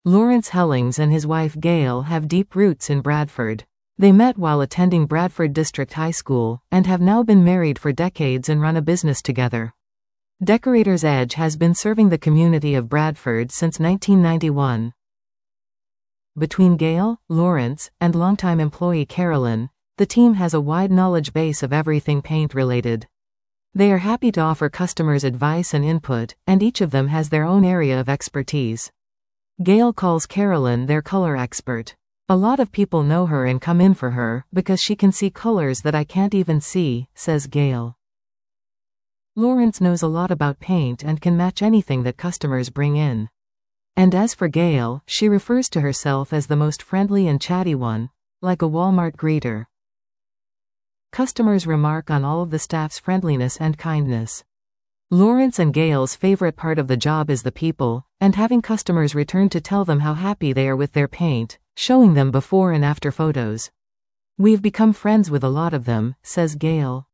Lawrence Hellings and his wife Gail have deep roots in Bradford. They met while attending Bradford District High School, and have now been married for decades and run a business together. Decorator's Edge has been serving the community of Bradford since 1991. Between Gail, Lawrence, and longtime employee Carolyn, the team has a wide knowledge base of everything paint-related. They are happy to offer customers advice and input, and each of them has their own area of expertise. Gail calls Carolyn their color expert. "A lot of people know her and come in for her, because she can see colors that I can't even see," says Gail. Lawrence knows a lot about paint and can match anything that customers bring in. And as for Gail, she refers to herself as the most friendly and chatty one, like a Walmart greeter. Customers remark on all of the staff's friendliness and kindness. Lawrence and Gail's favorite part of the job is the people, and having customers return to tell them how happy they are with their paint, showing them before and after photos. "We've become friends with a lot of them," says Gail.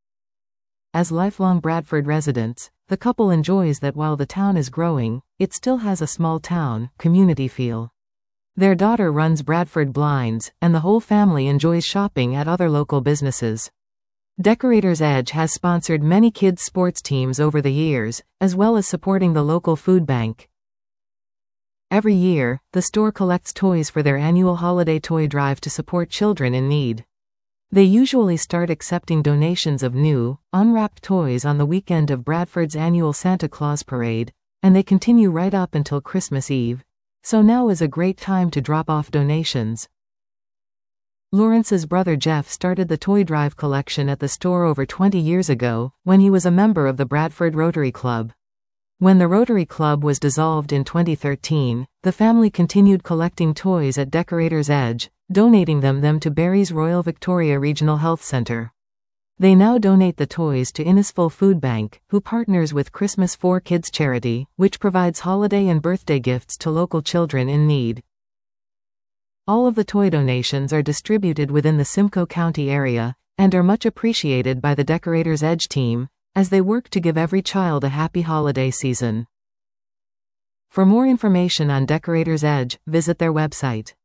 As lifelong Bradford residents, the couple enjoys that while the town is growing, it still has a small town, community feel. Their daughter runs Bradford Blinds, and the whole family enjoys shopping at other local businesses. Decorator's Edge has sponsored many kids' sports teams over the years, as well as supporting the local food bank. Every year, the store collects toys for their annual holiday toy drive to support children in need. They usually start accepting donations of new, unwrapped toys on the weekend of Bradford's annual Santa Claus parade, and they continue right up until Christmas Eve. So now is a great time to drop off donations. Lawrence's brother Jeff started the toy drive collection at the store over 20 years ago, when he was a member of the Bradford Rotary Club. When the Rotary Club was dissolved in 2013, the family continued collecting toys at Decorator's Edge, donating them to Barry's Royal Victoria Regional Health Centre. They now donate the toys to Innisful Food Bank, who partners with Christmas for Kids charity, which provides holiday and birthday gifts to local children in need. All of the toy donations are distributed within the Simcoe County area, and are much appreciated by the Decorator's Edge team, as they work to give every child a happy holiday season. For more information on Decorator's Edge, visit their website.